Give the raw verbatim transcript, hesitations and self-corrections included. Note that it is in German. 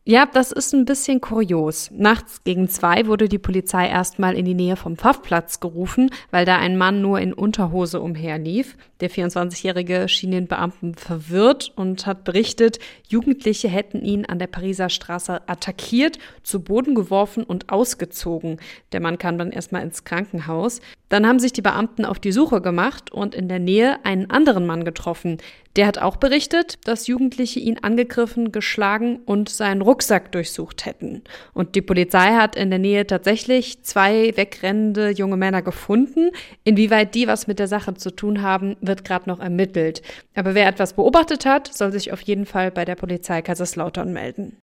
Ja, das ist ein bisschen kurios. Nachts gegen zwei wurde die Polizei erstmal in die Nähe vom Pfaffplatz gerufen, weil da ein Mann nur in Unterhose umherlief. Der vierundzwanzigjährige schien den Beamten verwirrt und hat berichtet, Jugendliche hätten ihn an der Pariser Straße attackiert, zu Boden geworfen und ausgezogen. Der Mann kam dann erstmal ins Krankenhaus. Dann haben sich die Beamten auf die Suche gemacht und in der Nähe einen anderen Mann getroffen. Der hat auch berichtet, dass Jugendliche ihn angegriffen, geschlagen und seinen Rucksack durchsucht hätten. Und die Polizei hat in der Nähe tatsächlich zwei wegrennende junge Männer gefunden. Inwieweit die was mit der Sache zu tun haben, wird gerade noch ermittelt. Aber wer etwas beobachtet hat, soll sich auf jeden Fall bei der Polizei Kaiserslautern melden.